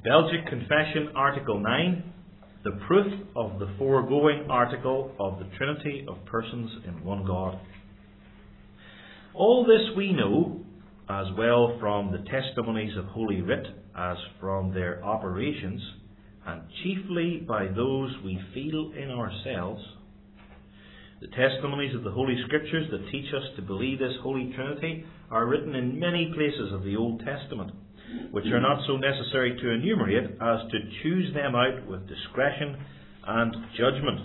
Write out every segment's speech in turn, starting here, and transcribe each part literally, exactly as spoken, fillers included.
Belgic Confession, Article nine, the proof of the foregoing article of the Trinity of persons in one God. All this we know as well from the testimonies of Holy Writ as from their operations, and chiefly by those we feel in ourselves. The testimonies of the Holy Scriptures that teach us to believe this Holy Trinity are written in many places of the Old Testament, which are not so necessary to enumerate as to choose them out with discretion and judgment.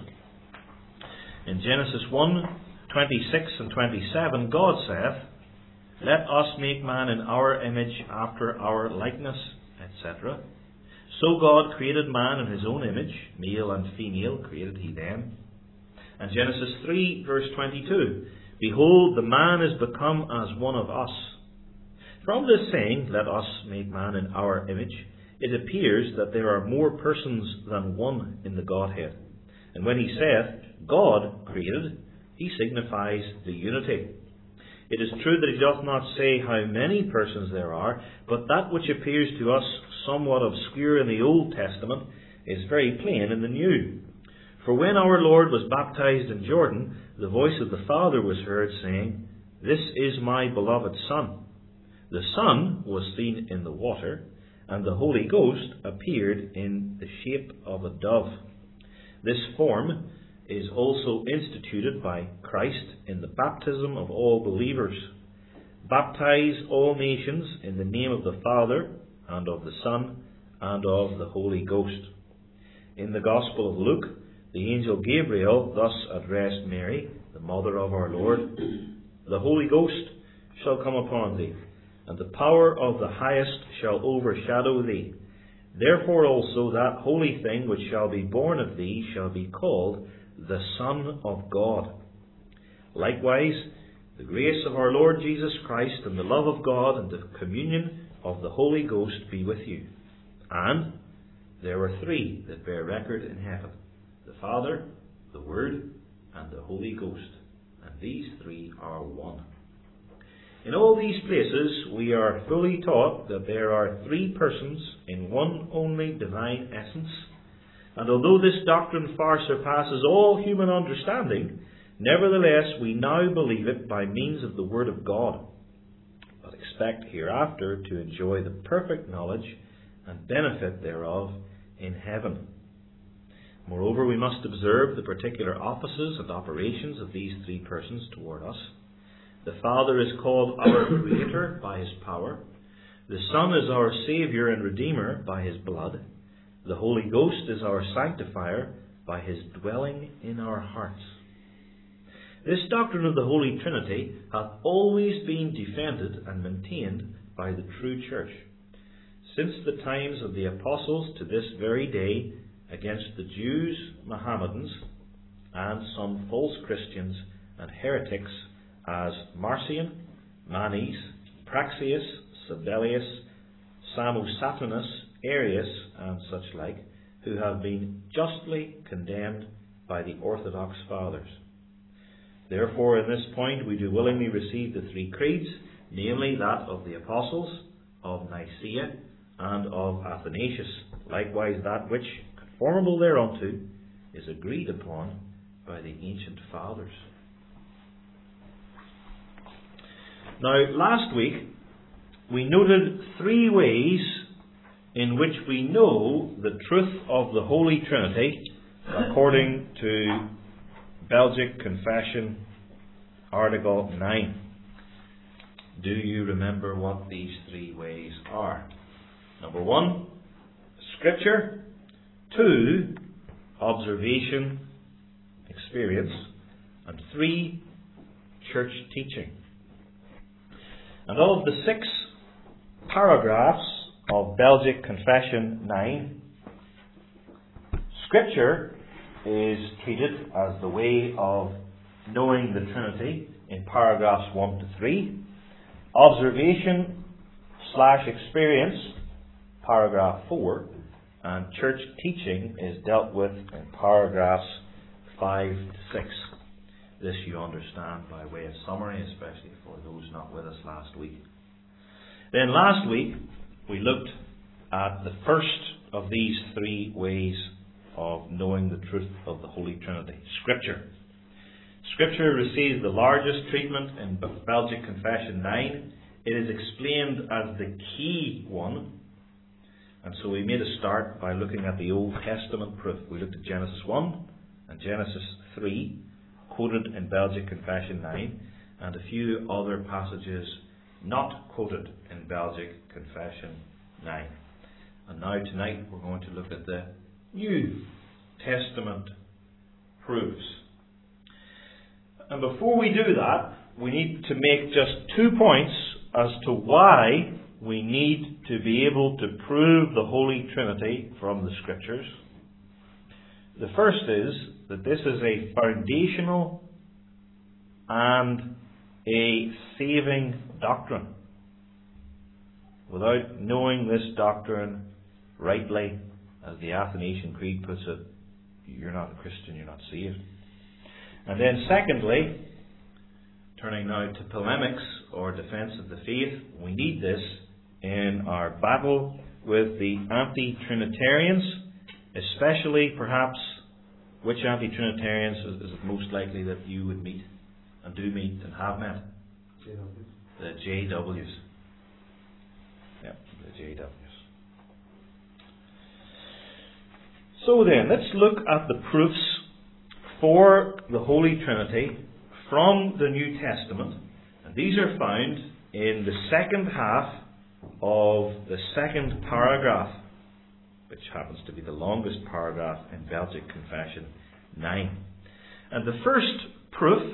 In Genesis one, twenty-six and twenty-seven, God saith, "Let us make man in our image, after our likeness," et cetera. So God created man in his own image, male and female created he them. And Genesis three, verse twenty-two, "Behold, the man is become as one of us." From this saying, "Let us make man in our image," it appears that there are more persons than one in the Godhead. And when he saith, "God created," he signifies the unity. It is true that he doth not say how many persons there are, but that which appears to us somewhat obscure in the Old Testament is very plain in the New. For when our Lord was baptized in Jordan, the voice of the Father was heard, saying, "This is my beloved Son." The Son was seen in the water, and the Holy Ghost appeared in the shape of a dove. This form is also instituted by Christ in the baptism of all believers. Baptize all nations in the name of the Father, and of the Son, and of the Holy Ghost. In the Gospel of Luke, the angel Gabriel thus addressed Mary, the mother of our Lord, "The Holy Ghost shall come upon thee, and the power of the Highest shall overshadow thee. Therefore also that holy thing which shall be born of thee shall be called the Son of God." Likewise, the grace of our Lord Jesus Christ, and the love of God, and the communion of the Holy Ghost be with you. And there were three that bear record in heaven: the Father, the Word, and the Holy Ghost. And these three are one. In all these places we are fully taught that there are three persons in one only divine essence, and although this doctrine far surpasses all human understanding, nevertheless we now believe it by means of the Word of God, but expect hereafter to enjoy the perfect knowledge and benefit thereof in heaven. Moreover, we must observe the particular offices and operations of these three persons toward us. The Father is called our Creator by his power. The Son is our Saviour and Redeemer by his blood. The Holy Ghost is our Sanctifier by his dwelling in our hearts. This doctrine of the Holy Trinity hath always been defended and maintained by the true Church, since the times of the Apostles to this very day, against the Jews, Mohammedans, and some false Christians and heretics as Marcion, Manes, Praxeas, Sabellius, Samosatenus, Arius, and such like, who have been justly condemned by the Orthodox Fathers. Therefore, in this point we do willingly receive the three creeds, namely that of the Apostles, of Nicaea, and of Athanasius, likewise that which, conformable thereunto, is agreed upon by the ancient Fathers. Now, last week we noted three ways in which we know the truth of the Holy Trinity according to Belgic Confession, Article nine. Do you remember what these three ways are? Number one, Scripture. Two, observation, experience. And three, church teaching. And of the six paragraphs of Belgic Confession nine, Scripture is treated as the way of knowing the Trinity in paragraphs one to three. Observation slash experience, paragraph four. And church teaching is dealt with in paragraphs five to six. This you understand by way of summary, especially for those not with us last week. Then last week we looked at the first of these three ways of knowing the truth of the Holy Trinity. Scripture. Scripture receives the largest treatment in Belgic Confession nine. It is explained as the key one. And so we made a start by looking at the Old Testament proof. We looked at Genesis one and Genesis three, quoted in Belgic Confession nine, and a few other passages not quoted in Belgic Confession nine. And now tonight we're going to look at the New Testament proofs. And before we do that, we need to make just two points as to why we need to be able to prove the Holy Trinity from the Scriptures. The first is that this is a foundational and a saving doctrine. Without knowing this doctrine rightly, as the Athanasian Creed puts it, you're not a Christian, you're not saved. And then secondly, turning now to polemics or defence of the faith, we need this in our battle with the anti-Trinitarians, especially perhaps which anti-Trinitarians is, is it most likely that you would meet and do meet and have met? J Ws. The J Ws. Yeah, the J Ws. So then, let's look at the proofs for the Holy Trinity from the New Testament. And these are found in the second half of the second paragraph, which happens to be the longest paragraph in Belgic Confession nine. And the first proof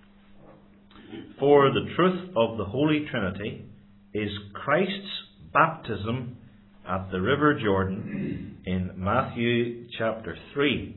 for the truth of the Holy Trinity is Christ's baptism at the River Jordan in Matthew chapter three.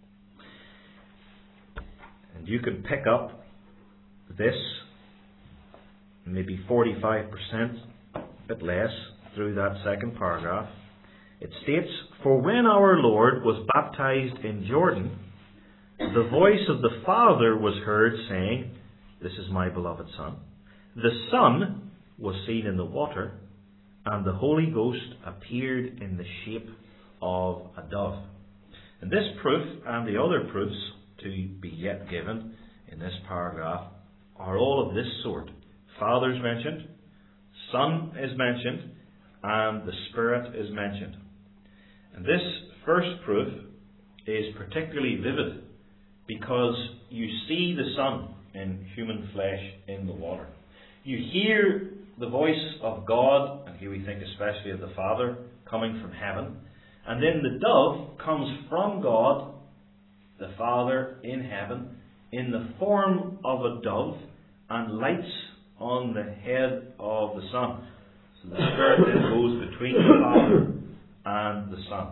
And you can pick up this, maybe forty-five percent, a bit less, through that second paragraph. It states, "For when our Lord was baptized in Jordan, the voice of the Father was heard saying, 'This is my beloved Son.' The Son was seen in the water, and the Holy Ghost appeared in the shape of a dove." And this proof and the other proofs to be yet given in this paragraph are all of this sort. Father is mentioned, Son is mentioned, and the Spirit is mentioned. And this first proof is particularly vivid because you see the Son in human flesh in the water. You hear the voice of God, and here we think especially of the Father, coming from heaven. And then the dove comes from God, the Father in heaven, in the form of a dove, and lights on the head of the Son. So the Spirit then goes between the Father and the Son.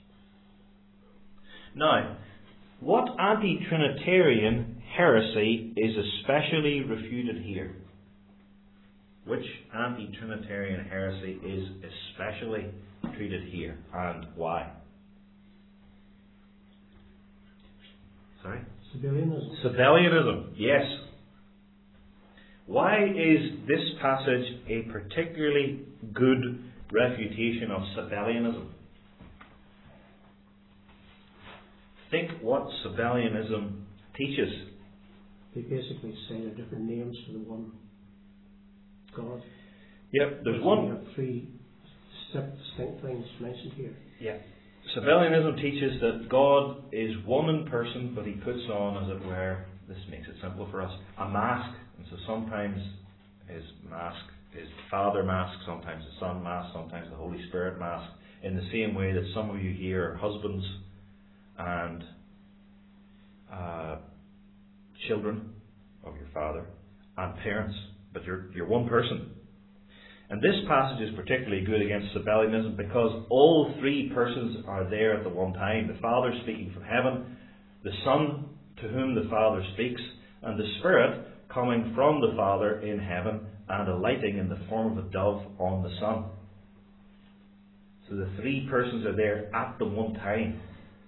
Now, what anti-Trinitarian heresy is especially refuted here? Which anti-Trinitarian heresy is especially treated here, and why? Sorry? Sabellianism. Sabellianism, yes. Why is this passage a particularly good refutation of Sabellianism? Think what Sabellianism teaches. They basically say they're different names for the one God. Yep, there's So one. you have three distinct things mentioned here. Yeah. Sabellianism teaches that God is one in person, but he puts on, as it were, this makes it simple for us, a mask. And so sometimes his mask is the Father mask, sometimes the Son mask, sometimes the Holy Spirit mask, in the same way that some of you here are husbands and uh, children of your Father and parents, but you're, you're one person. And this passage is particularly good against Sabellianism because all three persons are there at the one time. The Father speaking from heaven, the Son to whom the Father speaks, and the Spirit coming from the Father in heaven and alighting in the form of a dove on the Son. So the three persons are there at the one time.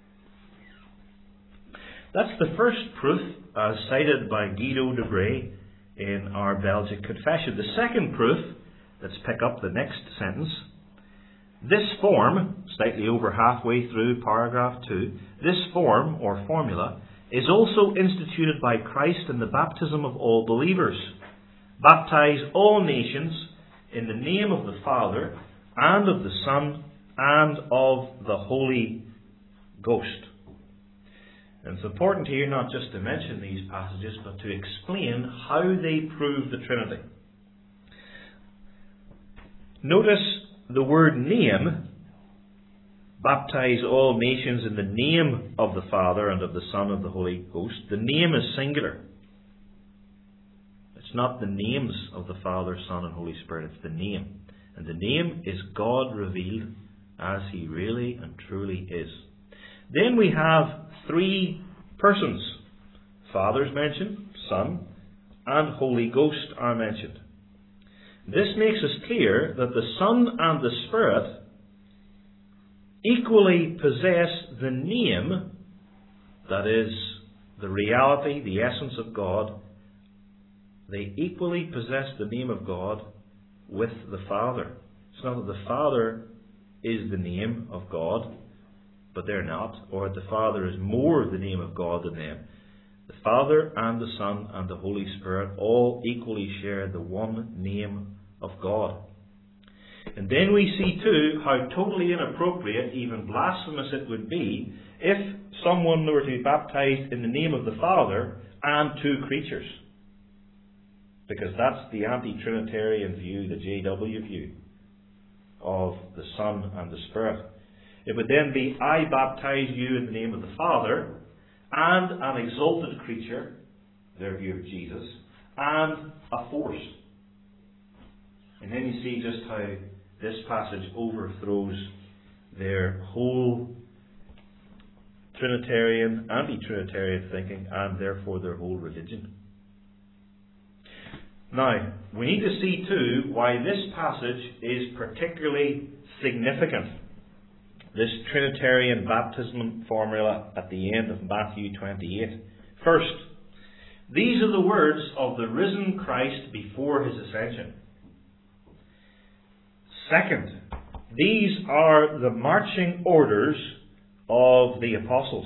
That's the first proof as cited by Guido de Bray in our Belgic Confession. The second proof, let's pick up the next sentence. This form, slightly over halfway through paragraph two, this form or formula is also instituted by Christ in the baptism of all believers. Baptize all nations in the name of the Father and of the Son and of the Holy Ghost. And it's important here not just to mention these passages, but to explain how they prove the Trinity. Notice the word name, baptize all nations in the name of the Father and of the Son and of the Holy Ghost. The name is singular. It's not the names of the Father, Son and Holy Spirit, it's the name. And the name is God revealed as He really and truly is. Then we have three persons. Father is mentioned, Son, and Holy Ghost are mentioned. This makes us clear that the Son and the Spirit equally possess the name, that is, the reality, the essence of God. They equally possess the name of God with the Father. It's not that the Father is the name of God, but they're not, or that the Father is more the name of God than them. The Father and the Son and the Holy Spirit all equally share the one name of God. And then we see too how totally inappropriate, even blasphemous it would be if someone were to be baptized in the name of the Father and two creatures. Because that's the anti-Trinitarian view, the J W view of the Son and the Spirit. It would then be, I baptize you in the name of the Father and an exalted creature, their view of Jesus, and a force. And then you see just how this passage overthrows their whole Trinitarian, anti-Trinitarian thinking, and therefore their whole religion. Now, we need to see too why this passage is particularly significant. This Trinitarian baptism formula at the end of Matthew twenty-eight. First, these are the words of the risen Christ before His ascension. Second, these are the marching orders of the apostles.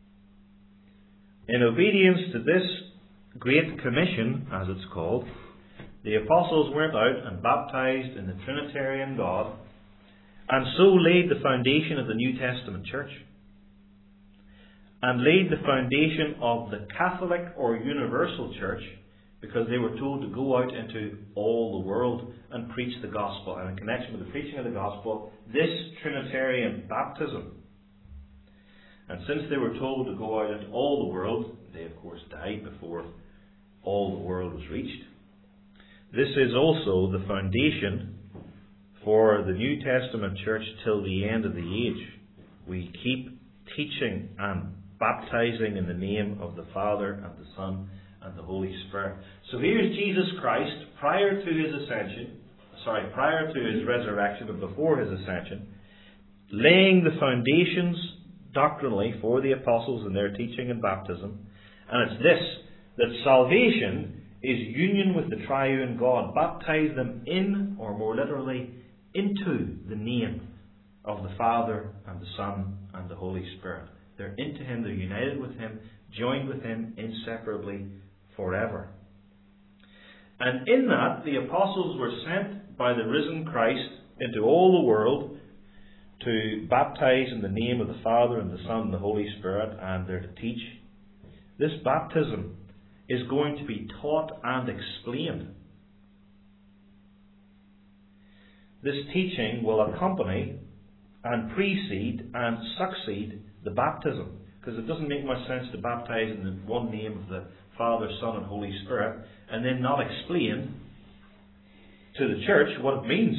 In obedience to this Great Commission, as it's called, the apostles went out and baptized in the Trinitarian God, and so laid the foundation of the New Testament church, and laid the foundation of the Catholic or universal church, because they were told to go out into all the world and preach the gospel. And in connection with the preaching of the gospel, this Trinitarian baptism. And since they were told to go out into all the world, they of course died before all the world was reached. This is also the foundation for the New Testament church till the end of the age. We keep teaching and baptizing in the name of the Father and the Son and the Holy Spirit. So here's Jesus Christ prior to His ascension, sorry, prior to His resurrection and before His ascension, laying the foundations doctrinally for the apostles in their teaching and baptism. And it's this, that salvation is union with the triune God. Baptize them in, or more literally, into the name of the Father and the Son and the Holy Spirit. They're into Him, they're united with Him, joined with Him inseparably forever. And in that, the apostles were sent by the risen Christ into all the world to baptize in the name of the Father and the Son and the Holy Spirit, and they're to teach. This baptism is going to be taught and explained. This teaching will accompany and precede and succeed the baptism, because it doesn't make much sense to baptize in the one name of the Father, Son and Holy Spirit and then not explain to the church what it means.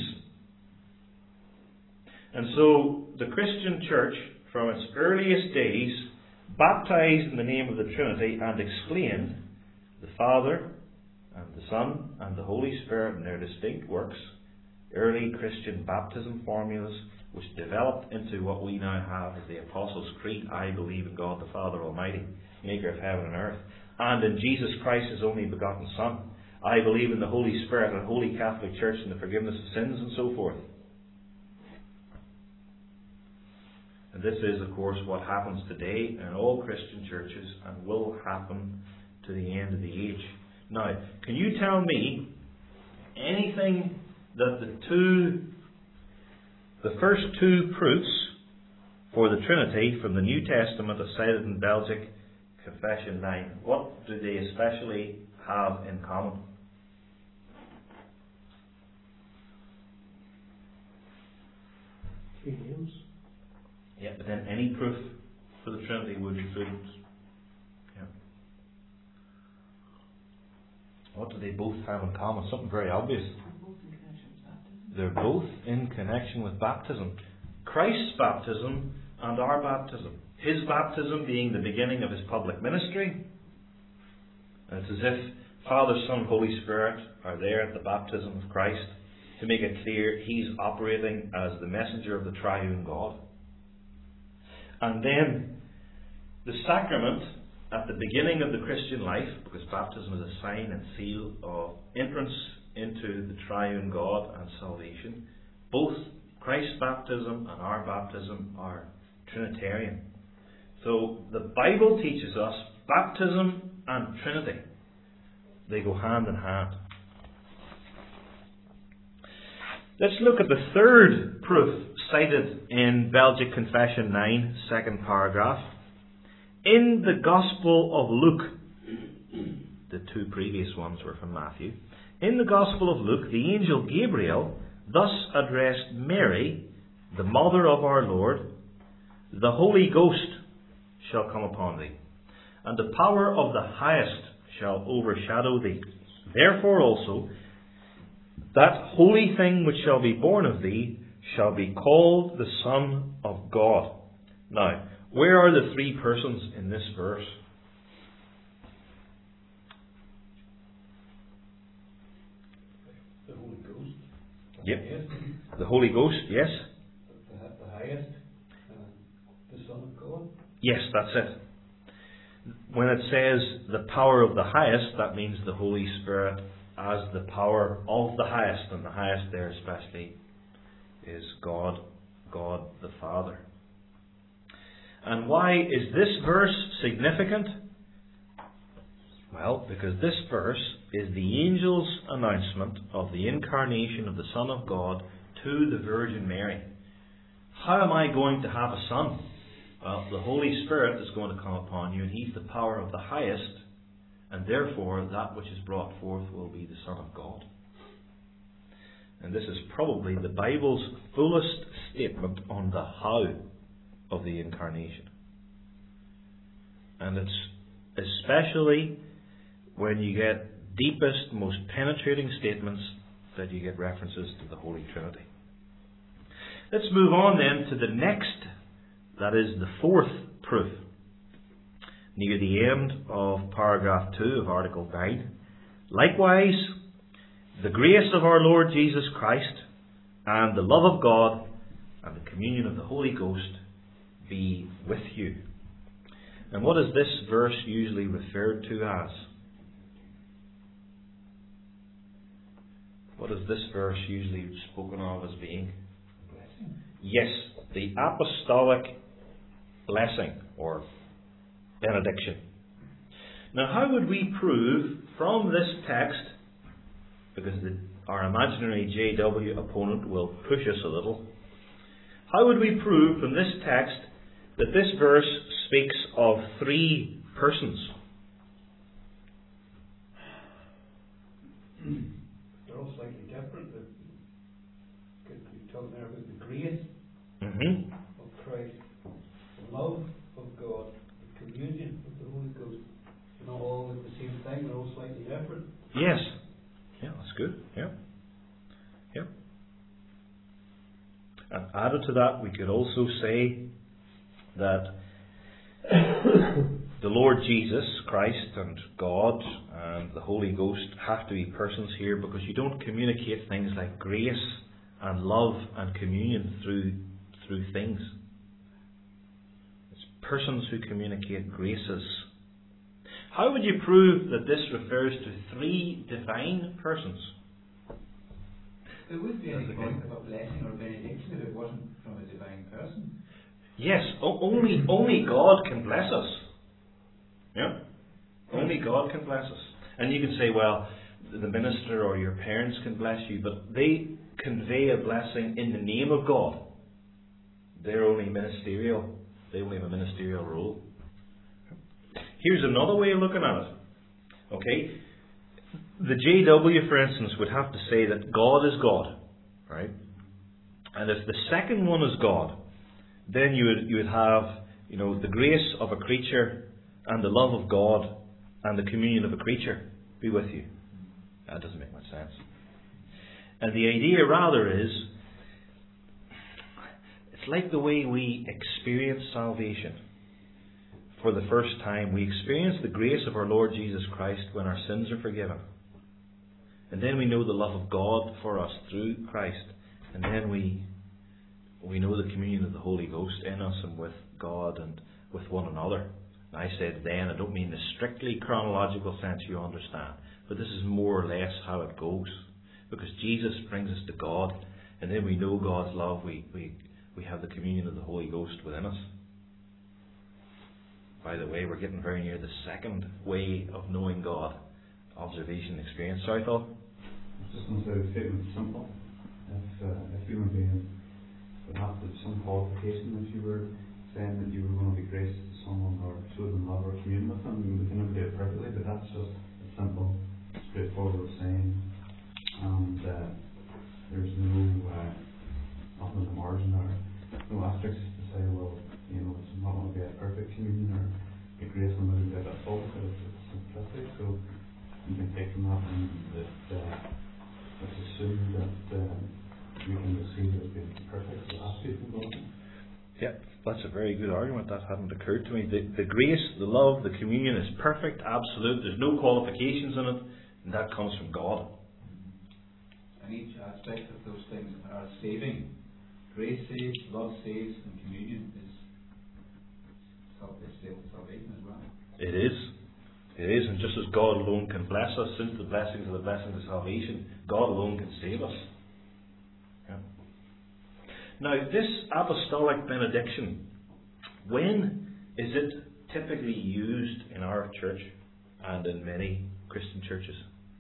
And so the Christian church from its earliest days baptized in the name of the Trinity and explained the Father and the Son and the Holy Spirit and their distinct works. Early Christian baptism formulas which developed into what we now have as the Apostles' Creed. I believe in God the Father Almighty, maker of heaven and earth, and in Jesus Christ, His only begotten Son. I believe in the Holy Spirit and Holy Catholic Church and the forgiveness of sins and so forth. And this is, of course, what happens today in all Christian churches and will happen to the end of the age. Now, can you tell me anything that the two, the first two proofs for the Trinity from the New Testament as cited in Belgic Confession nine, what do they especially have in common? Three names. Yeah, but then any proof for the Trinity would include. Yeah. What do they both have in common? Something very obvious. They're both in connection with baptism. Christ's baptism and our baptism. His baptism being the beginning of His public ministry. And it's as if Father, Son, Holy Spirit are there at the baptism of Christ to make it clear He's operating as the messenger of the triune God. And then the sacrament at the beginning of the Christian life, because baptism is a sign and seal of entrance into the triune God and salvation. Both Christ's baptism and our baptism are Trinitarian. So the Bible teaches us baptism and Trinity. They go hand in hand. Let's look at the third proof cited in Belgic Confession nine, second paragraph. In the Gospel of Luke, the two previous ones were from Matthew. In the Gospel of Luke, the angel Gabriel thus addressed Mary, the mother of our Lord, "The Holy Ghost shall come upon thee, and the power of the Highest shall overshadow thee. Therefore also, that holy thing which shall be born of thee shall be called the Son of God." Now, where are the three persons in this verse? The Holy Ghost. Yep. Yes. The Holy Ghost, yes? The, the highest. Uh, the Son of God. Yes, that's it. When it says the power of the highest, that means the Holy Spirit as the power of the highest, and the highest there especially is God, God the Father. And why is this verse significant? Well, because this verse is the angel's announcement of the incarnation of the Son of God to the Virgin Mary. How am I going to have a son? Well, the Holy Spirit is going to come upon you, and He's the power of the highest, and therefore that which is brought forth will be the Son of God. And this is probably the Bible's fullest statement on the how of the incarnation. And it's especially when you get deepest, most penetrating statements that you get references to the Holy Trinity. Let's move on then to the next, that is the fourth proof, near the end of paragraph two of Article nine. Likewise, the grace of our Lord Jesus Christ and the love of God and the communion of the Holy Ghost be with you. And what is this verse usually referred to as? What is this verse usually spoken of as being? Blessing. Yes, the apostolic blessing or benediction. Now, how would we prove from this text, because the, our imaginary J W opponent will push us a little, how would we prove from this text that this verse speaks of three persons? They're all slightly different. You're talking there about the grace Mm-hmm. of Christ, the love of God, the communion of the Holy Ghost. They're not all the same thing, they're all slightly different. Yes. Yeah, that's good. Yeah. Yeah. And added to that, we could also say that the Lord Jesus Christ and God and the Holy Ghost have to be persons here, because you don't communicate things like grace and love and communion through through things. It's persons who communicate graces. How would you prove that this refers to three divine persons? There wouldn't be any point of a blessing or benediction if it wasn't from a divine person. Yes, o- only only God can bless us. Yeah? Only God can bless us. And you can say, well, the minister or your parents can bless you, but they convey a blessing in the name of God. They're only ministerial. They only have a ministerial role. Here's another way of looking at it. Okay? The J W, for instance, would have to say that God is God. Right? And if the second one is God, then you would you would have, you know, the grace of a creature and the love of God and the communion of a creature be with you. That doesn't make much sense. And the idea rather is, it's like the way we experience salvation. For the first time, we experience the grace of our Lord Jesus Christ when our sins are forgiven. And then we know the love of God for us through Christ. And then we we know the communion of the Holy Ghost in us and with God and with one another. And I said then, I don't mean the strictly chronological sense you understand, but this is more or less how it goes. Because Jesus brings us to God, and then we know God's love. We, we, we have the communion of the Holy Ghost within us. By the way, we're getting very near the second way of knowing God. Observation and experience. Sorry, Phil? I was just going to say the statement's simple. If, uh, if human beings would have to have some qualification, if you were saying that you were going to be gracious to someone or show them love or commune with them, we can never do it perfectly, but that's just a simple, straightforward saying. And uh, there's no uh, nothing in the margin or no asterisks to say, well, you know, it's not going to be a perfect communion or a grace will never be a bit full, because it's simplistic. So you can take from that and that uh, let's assume that uh, we can receive it as being perfect. So that's it from God. Yeah, that's a very good argument. That hadn't occurred to me. The, the grace, the love, the communion is perfect, absolute. There's no qualifications in it, and that comes from God. And each aspect of those things are saving. Grace saves, love saves, and communion is salvation as well. It is. It is, and just as God alone can bless us, since the blessings are the blessings of salvation, God alone can save us. Yeah. Now, this apostolic benediction, when is it typically used in our church and in many Christian churches?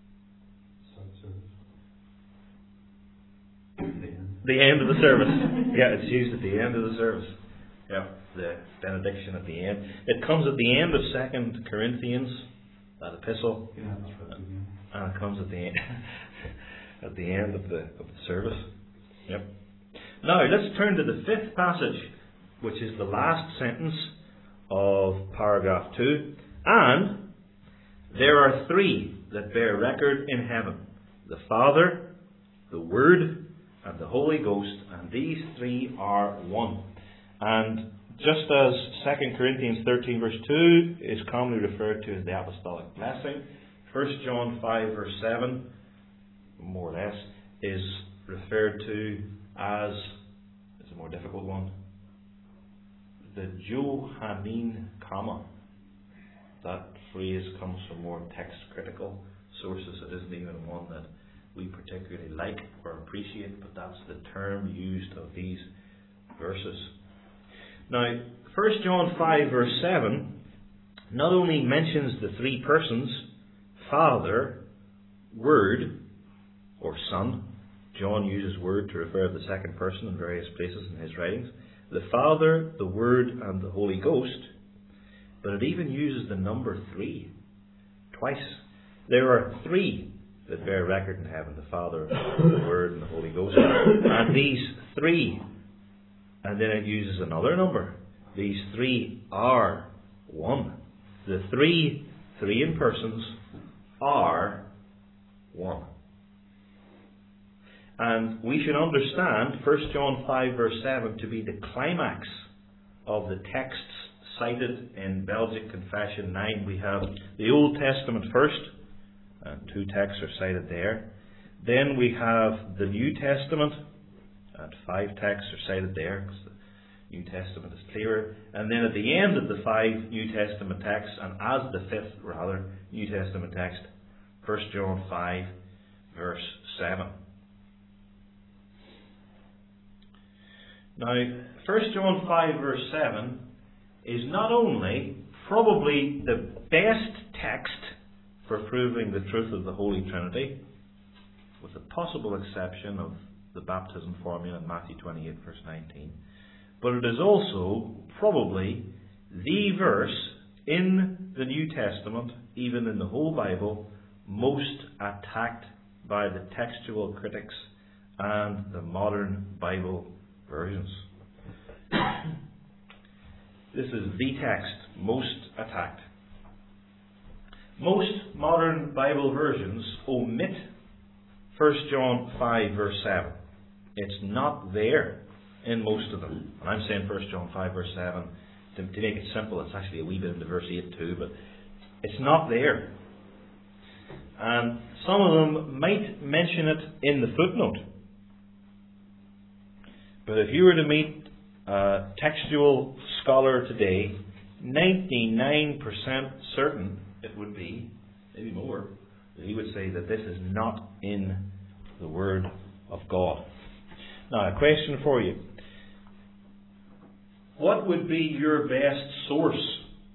The end of the service. Yeah, it's used at the end of the service. Yeah, the benediction at the end. It comes at the end of Second Corinthians, that epistle, Yeah, that's right. and it comes at the end at the end of the of the service. Yep. Now let's turn to the fifth passage, which is the last sentence of paragraph two. And there are three that bear record in heaven: the Father, the Word, and the Holy Ghost, and these three are one. And just as Second Corinthians thirteen verse two is commonly referred to as the apostolic blessing, First John five verse seven, more or less, is referred to as, it's a more difficult one, the Johannine comma. That phrase comes from more text critical sources. It isn't even one that we particularly like or appreciate, but that's the term used of these verses. Now, First John five verse seven not only mentions the three persons, Father, Word, or Son. John uses Word to refer to the second person in various places in his writings. The Father, the Word, and the Holy Ghost. But it even uses the number three twice. There are three that bear record in heaven: the Father, the Word, and the Holy Ghost. And these three, and then it uses another number. These three are one. The three, three in persons, are one. And we should understand First John five verse seven to be the climax of the texts cited in Belgic Confession nine. We have the Old Testament first, and two texts are cited there. Then we have the New Testament, and five texts are cited there, because the New Testament is clearer. And then at the end of the five New Testament texts, and as the fifth, rather, New Testament text, First John five, verse seven. Now, First John five verse seven is not only probably the best text for proving the truth of the Holy Trinity, with the possible exception of the baptism formula in Matthew twenty-eight verse nineteen, but it is also probably the verse in the New Testament, even in the whole Bible, most attacked by the textual critics and the modern Bible versions. This is the text most attacked. Most modern Bible versions omit First John five verse seven. It's not there in most of them. And I'm saying First John five verse seven to, to make it simple. It's actually a wee bit into verse eight too, but it's not there. And some of them might mention it in the footnote. But if you were to meet a textual scholar today, ninety-nine percent certain it would be, maybe more, that he would say that this is not in the Word of God. Now, a question for you. What would be your best source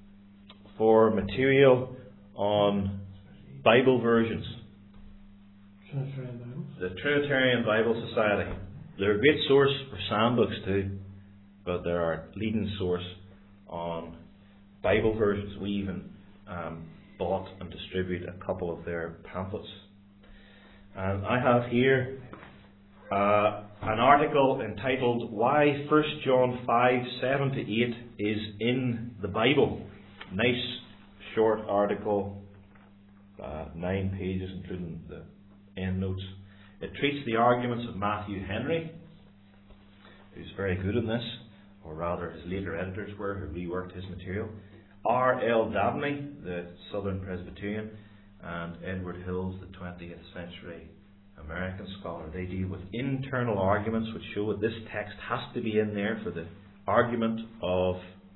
for material on Bible versions? Trinitarian Bibles. The Trinitarian Bible Society. They're a great source for sandbooks too, but they're our leading source on Bible versions. We even um, bought and distribute a couple of their pamphlets. And I have here uh, an article entitled Why First John five, seven to eight is in the Bible. Nice short article, uh, nine pages including the end notes. It treats the arguments of Matthew Henry, who's very good in this, or rather his later editors were, who reworked his material. R L Dabney, the Southern Presbyterian, and Edward Hills, the twentieth century American scholar. They deal with internal arguments which show that this text has to be in there for the argument of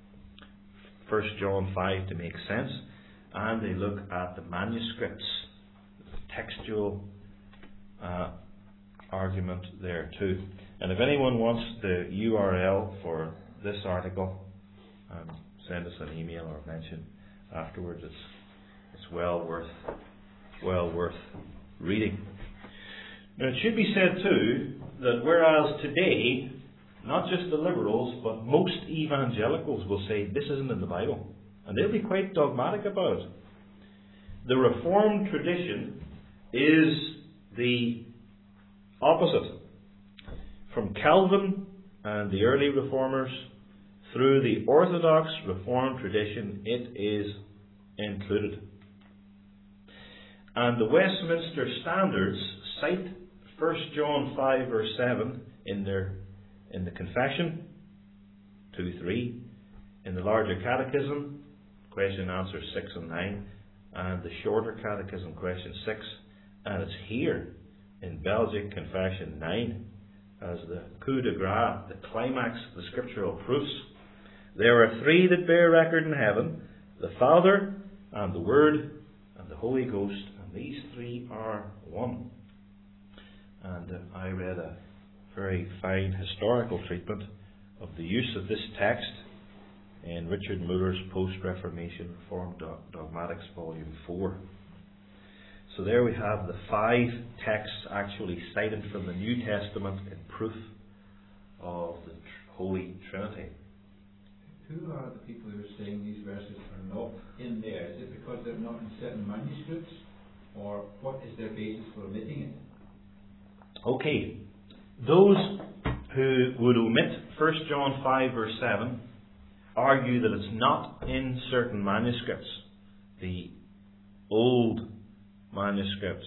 First John five to make sense. And they look at the manuscripts, the textual uh, argument there too. And if anyone wants the U R L for this article, um, send us an email or mention afterwards. It's it's well worth well worth reading. Now it should be said too that whereas today not just the liberals but most evangelicals will say this isn't in the Bible, and they'll be quite dogmatic about it, the Reformed tradition is the opposite. From Calvin and the early Reformers through the Orthodox Reformed tradition, it is included. And the Westminster Standards cite First John five verse seven in their in the Confession, two three, in the larger Catechism, question and answer six and nine, and the shorter Catechism, question six, and it's here in Belgic Confession nine as the coup de grace, the climax of the scriptural proofs. There are three that bear record in heaven, the Father and the Word and the Holy Ghost, and these three are one. And uh, I read a very fine historical treatment of the use of this text in Richard Muller's Post-Reformation Reformed Dogmatics, Volume four. So there we have the five texts actually cited from the New Testament in proof of the Holy Trinity. Who are the people who are saying these verses are not in there? Is it because they're not in certain manuscripts? Or what is their basis for omitting it? Okay. Those who would omit First John five verse seven argue that it's not in certain manuscripts. The old manuscripts.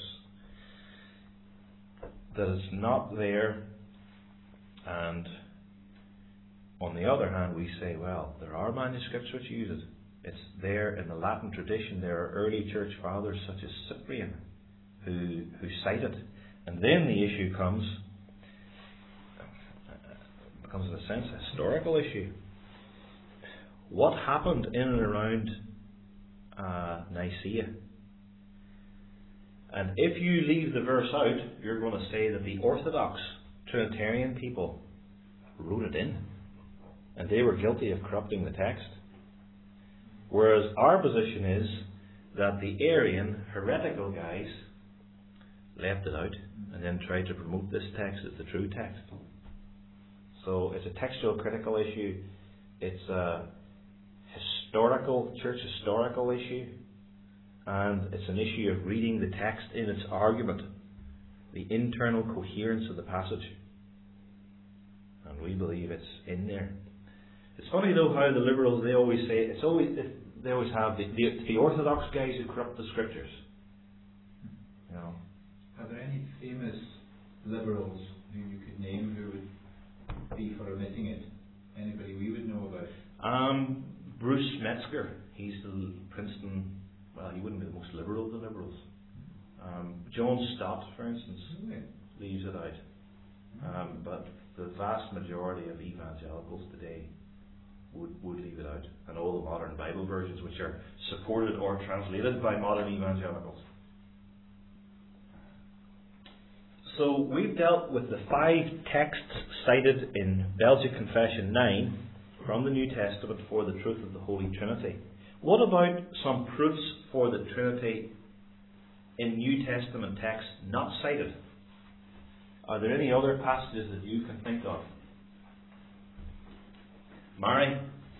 That it's not there, and on the other hand we say, well, there are manuscripts which use it. It's there in the Latin tradition. There are early church fathers such as Cyprian who who cite it. And then the issue comes, becomes in a sense a historical issue. What happened in and around uh, Nicaea? And if you leave the verse out, you're going to say that the Orthodox Trinitarian people wrote it in. And they were guilty of corrupting the text. Whereas our position is that the Arian, heretical guys left it out and then tried to promote this text as the true text. So it's a textual critical issue. It's a historical, church historical issue. And it's an issue of reading the text in its argument, the internal coherence of the passage. And we believe it's in there. It's funny though how the liberals, they always say, it's always they always have the, the, the orthodox guys who corrupt the scriptures. You know. Are there any famous liberals who you could name who would be for omitting it? Anybody we would know about? Um, Bruce Metzger. He's the Princeton. Well, he wouldn't be the most liberal of the liberals. Um, John Stott, for instance, Really? leaves it out. Um, but the vast majority of evangelicals today would, would leave it out. And all the modern Bible versions which are supported or translated by modern evangelicals. So we've dealt with the five texts cited in Belgic Confession nine from the New Testament for the truth of the Holy Trinity. What about some proofs for the Trinity in New Testament texts not cited? Are there any other passages that you can think of? Mary?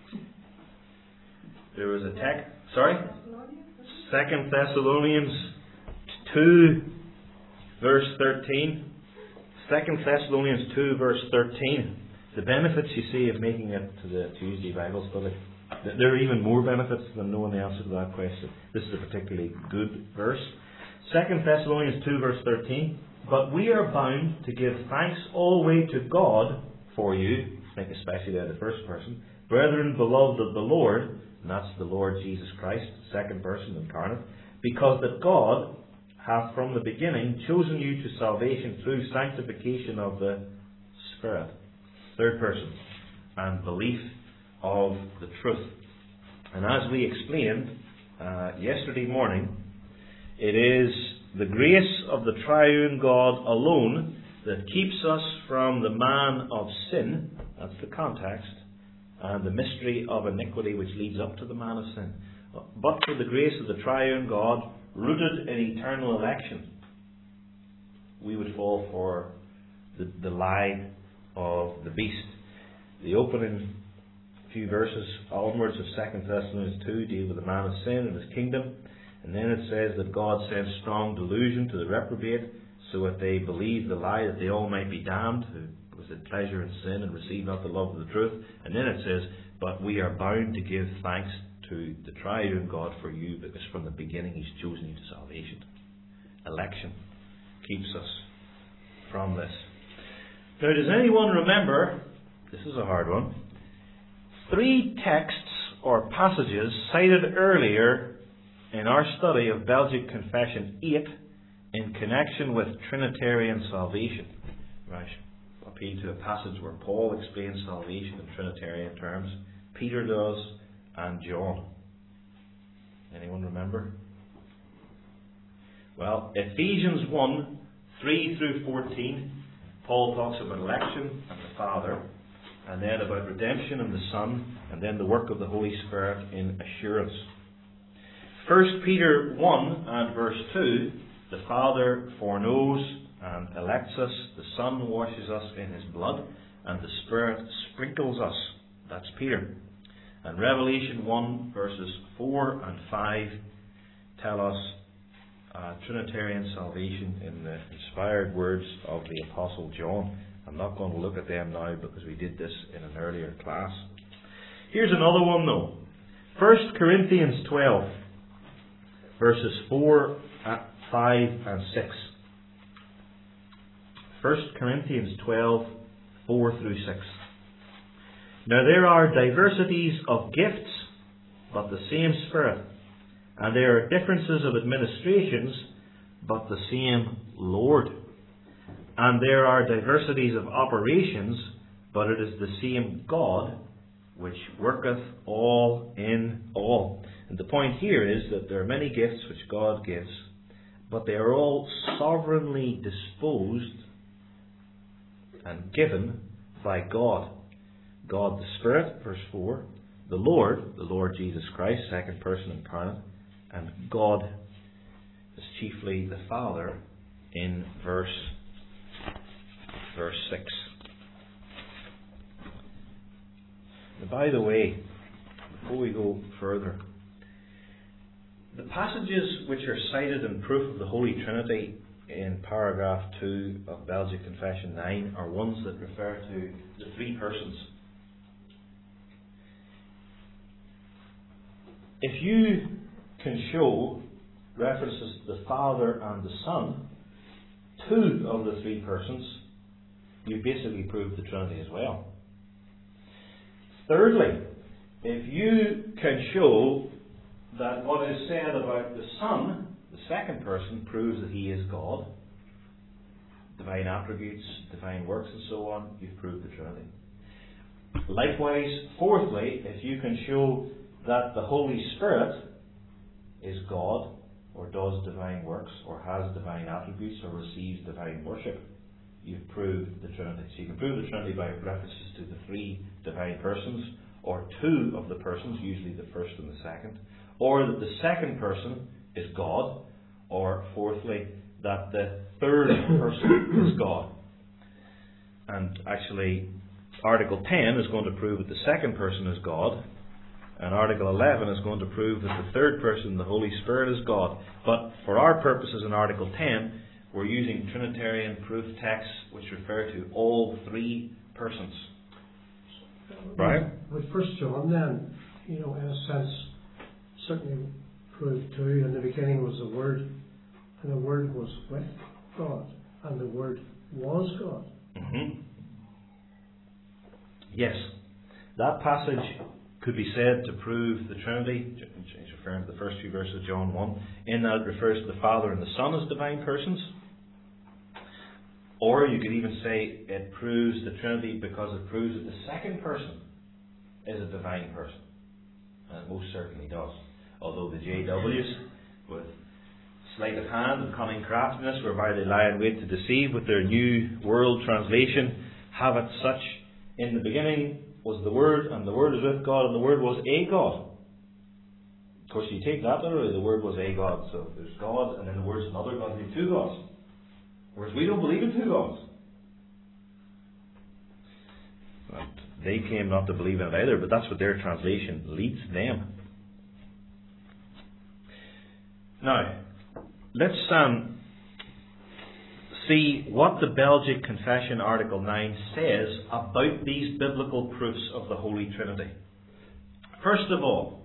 There was a text. Sorry? Second Thessalonians two, verse thirteen. Second Thessalonians two, verse thirteen. The benefits you see of making it to the Tuesday Bible study. There are even more benefits than knowing the answer to that question. This is a particularly good verse. Second Thessalonians two, verse thirteen. But we are bound to give thanks always to God for you, think especially there the first person, brethren beloved of the Lord, and that's the Lord Jesus Christ, second person incarnate, because that God hath from the beginning chosen you to salvation through sanctification of the Spirit, third person, and belief of the truth. And as we explained uh, yesterday morning, it is the grace of the triune God alone that keeps us from the man of sin, that's the context, and the mystery of iniquity which leads up to the man of sin. But for the grace of the triune God, rooted in eternal election, we would fall for the, the lie of the beast. The opening few verses onwards of Second Thessalonians two deal with the man of sin and his kingdom. And then it says that God sends strong delusion to the reprobate, so that they believe the lie, that they all might be damned, who was in pleasure in sin and receive not the love of the truth. And then it says, but we are bound to give thanks to the triune God for you, because from the beginning He's chosen you to salvation. Election keeps us from this. Now, does anyone remember, this is a hard one, three texts or passages cited earlier in our study of Belgic Confession eight in connection with Trinitarian salvation? Right. Appeal to a passage where Paul explains salvation in Trinitarian terms, Peter does, and John. Anyone remember? Well, Ephesians one, three through fourteen, Paul talks about election and the Father, and then about redemption and the Son, and then the work of the Holy Spirit in assurance. First Peter one and verse two, the Father foreknows and elects us, the Son washes us in His blood, and the Spirit sprinkles us. That's Peter. And Revelation one verses four and five tell us uh, Trinitarian salvation in the inspired words of the Apostle John. I'm not going to look at them now because we did this in an earlier class. Here's another one though. First Corinthians twelve verses four, five and six. First Corinthians twelve, four through six. Now there are diversities of gifts, but the same Spirit. And there are differences of administrations, but the same Lord. And there are diversities of operations, but it is the same God which worketh all in all. And the point here is that there are many gifts which God gives, but they are all sovereignly disposed and given by God. God the Spirit, verse four. The Lord, the Lord Jesus Christ, second person incarnate. And God is chiefly the Father in verse, verse six. Now, by the way, before we go further, the passages which are cited in proof of the Holy Trinity in paragraph two of Belgic Confession nine are ones that refer to the three persons. If you can show references to the Father and the Son, two of the three persons, you basically proved the Trinity as well. Thirdly, if you can show that what is said about the Son, the second person, proves that He is God, divine attributes, divine works and so on, you've proved the Trinity. Likewise, fourthly, if you can show that the Holy Spirit is God, or does divine works, or has divine attributes, or receives divine worship, you've proved the Trinity. So you can prove the Trinity by references to the three divine persons, or two of the persons, usually the first and the second, or that the second person is God, or fourthly, that the third person is God. And actually, Article ten is going to prove that the second person is God, and Article eleven is going to prove that the third person, the Holy Spirit, is God. But for our purposes in Article ten, we're using Trinitarian proof texts which refer to all three persons. Right? With First John then, you know, in a sense, certainly proved too, in the beginning was the Word, and the Word was with God, and the Word was God. Mm-hmm. Yes. That passage could be said to prove the Trinity. He's referring to the first few verses of John one, in that it refers to the Father and the Son as divine persons. Or you could even say it proves the Trinity because it proves that the second person is a divine person. And it most certainly does. Although the J Ws, with sleight of hand and cunning craftiness, whereby they lie in wait to deceive with their New World Translation, have it such: in the beginning was the Word, and the Word is with God, and the Word was a God. Of course, you take that literally, the Word was a God. So there's God, and then the Word's another God, and two gods. Whereas we don't believe in two gods. And they claim not to believe in it either, but that's what their translation leads them. Now, let's um, see what the Belgic Confession Article nine says about these biblical proofs of the Holy Trinity. First of all,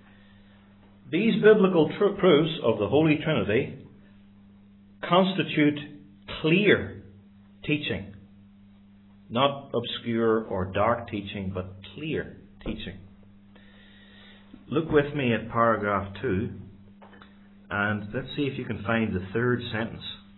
these biblical tr- proofs of the Holy Trinity constitute clear teaching. Not obscure or dark teaching, but clear teaching. Look with me at paragraph two, and let's see if you can find the third sentence.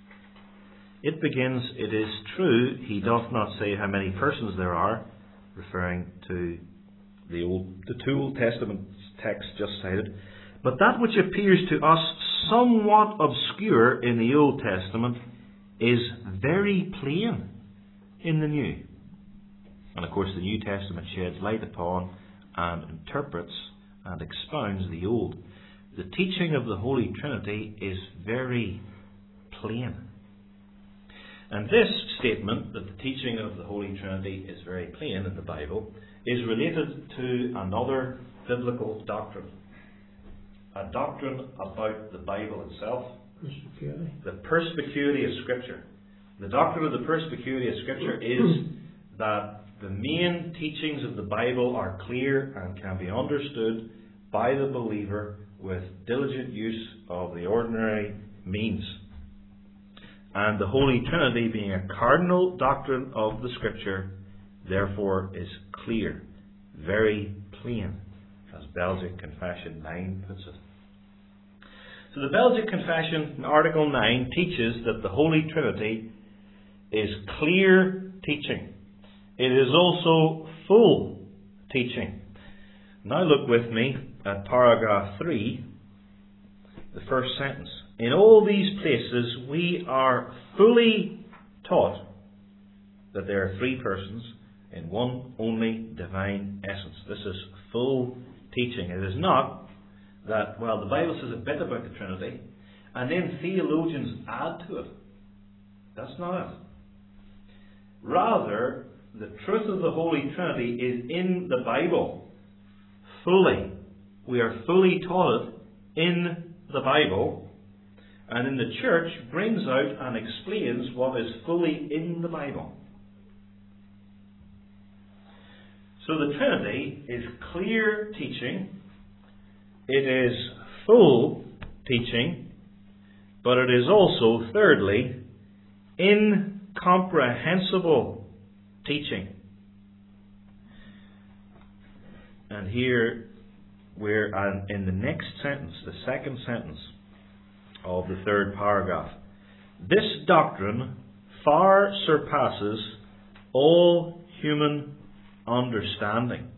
It begins, "It is true, he doth not say how many persons there are," referring to the old, the two Old Testament texts just cited, "but that which appears to us somewhat obscure in the Old Testament is very plain in the New." And of course the New Testament sheds light upon and interprets and expounds the Old. The teaching of the Holy Trinity is very plain. And this statement, that the teaching of the Holy Trinity is very plain in the Bible, is related to another biblical doctrine. A doctrine about the Bible itself. Perspicuity. The perspicuity of Scripture. The doctrine of the perspicuity of Scripture is that the main teachings of the Bible are clear and can be understood by the believer with diligent use of the ordinary means. And the Holy Trinity, being a cardinal doctrine of the Scripture, therefore is clear, very plain, as Belgic Confession nine puts it. So the Belgic Confession in Article nine teaches that the Holy Trinity is clear teaching. It is also full teaching. Now look with me at paragraph three, the first sentence. "In all these places we are fully taught that there are three persons in one only divine essence. This is full teaching. It is not that, well, the Bible says a bit about the Trinity, and then theologians add to it. That's not it. Rather, the truth of the Holy Trinity is in the Bible, fully. We are fully taught it in the Bible, and in the church brings out and explains what is fully in the Bible. So the Trinity is clear teaching, it is full teaching, but it is also, thirdly, incomprehensible teaching. And here we're in the next sentence, the second sentence of the third paragraph. This doctrine far surpasses all human understanding.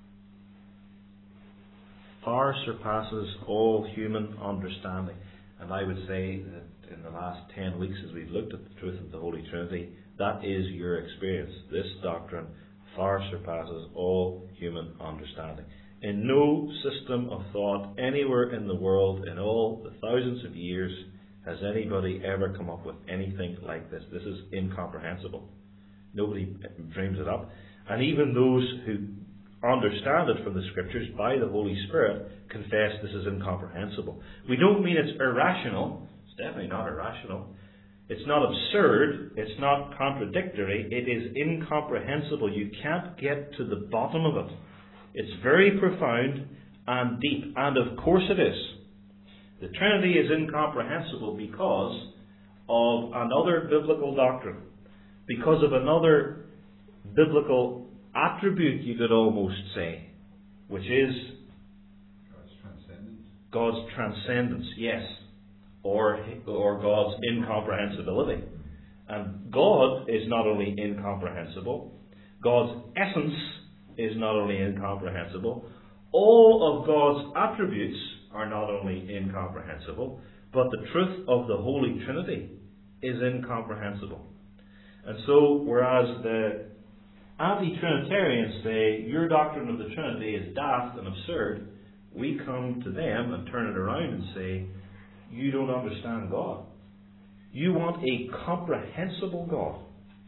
Far surpasses all human understanding. And I would say that in the last ten weeks, as we've looked at the truth of the Holy Trinity, that is your experience. This doctrine far surpasses all human understanding. In no system of thought anywhere in the world, in all the thousands of years, has anybody ever come up with anything like this. This is incomprehensible. Nobody dreams it up. And even those who understand it from the Scriptures by the Holy Spirit confess this is incomprehensible. We don't mean it's irrational. It's definitely not irrational. It's not absurd. It's not contradictory. It is incomprehensible. You can't get to the bottom of it. It's very profound and deep. And of course it is. The Trinity is incomprehensible because of another biblical doctrine. Because of another biblical attribute, you could almost say, which is God's transcendence. God's transcendence, yes, or or God's incomprehensibility. And God is not only incomprehensible, God's essence is not only incomprehensible, all of God's attributes are not only incomprehensible, but the truth of the Holy Trinity is incomprehensible. And so, whereas the anti-Trinitarians say your doctrine of the Trinity is daft and absurd, we come to them and turn it around and say, you don't understand God. You want a comprehensible God.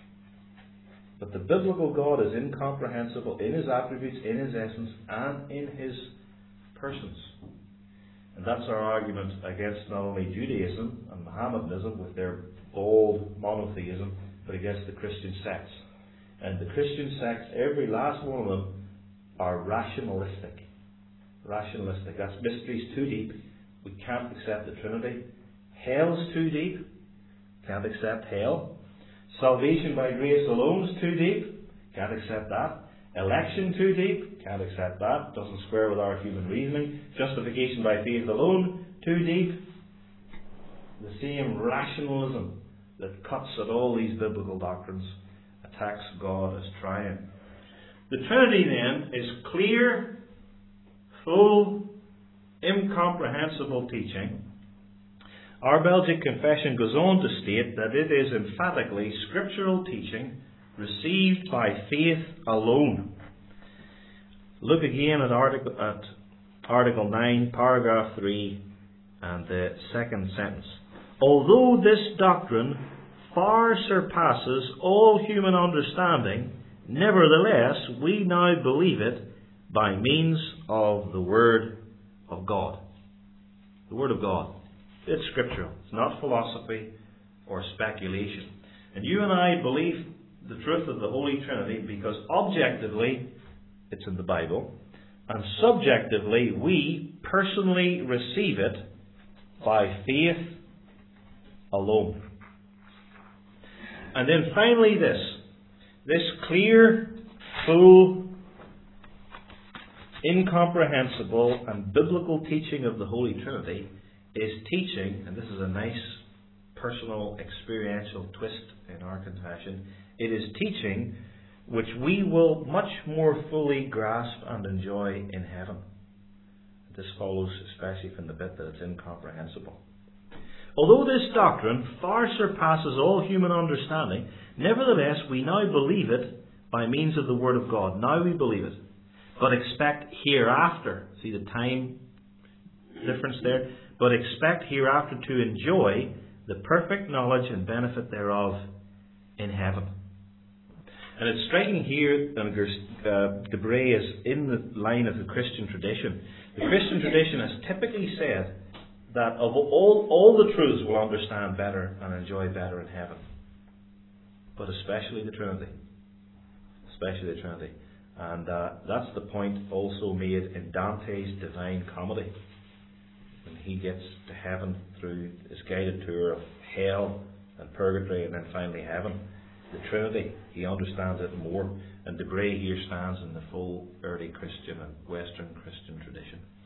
But the biblical God is incomprehensible in His attributes, in His essence, and in His persons. And that's our argument against not only Judaism and Mohammedanism with their bold monotheism, but against the Christian sects. And the Christian sects, every last one of them, are rationalistic. Rationalistic. That's mystery's too deep. We can't accept the Trinity. Hell's too deep. Can't accept hell. Salvation by grace alone is too deep. Can't accept that. Election too deep. Can't accept that. Doesn't square with our human reasoning. Justification by faith alone too deep. The same rationalism that cuts at all these biblical doctrines attacks God as triune. The Trinity then is clear, full, incomprehensible teaching. Our Belgic Confession goes on to state that it is emphatically scriptural teaching received by faith alone. Look again at Article, at Article nine, Paragraph three, and the second sentence. Although this doctrine far surpasses all human understanding, nevertheless we now believe it by means of the Word of God. The Word of God. It's scriptural. It's not philosophy or speculation. And you and I believe the truth of the Holy Trinity because objectively it's in the Bible, and subjectively we personally receive it by faith alone. And then finally this, this clear, full, incomprehensible and biblical teaching of the Holy Trinity is teaching, and this is a nice personal experiential twist in our confession, it is teaching which we will much more fully grasp and enjoy in heaven. This follows especially from the bit that it's incomprehensible. Although this doctrine far surpasses all human understanding, nevertheless we now believe it by means of the Word of God. Now we believe it. But expect hereafter, see the time difference there, but expect hereafter to enjoy the perfect knowledge and benefit thereof in heaven. And it's striking here that uh, Debray is in the line of the Christian tradition. The Christian tradition has typically said that of all, all the truths we'll understand better and enjoy better in heaven. But especially the Trinity. Especially the Trinity. And uh, that's the point also made in Dante's Divine Comedy. When he gets to heaven through his guided tour of hell and purgatory and then finally heaven. The Trinity, he understands it more. And Debray here stands in the full early Christian and Western Christian tradition.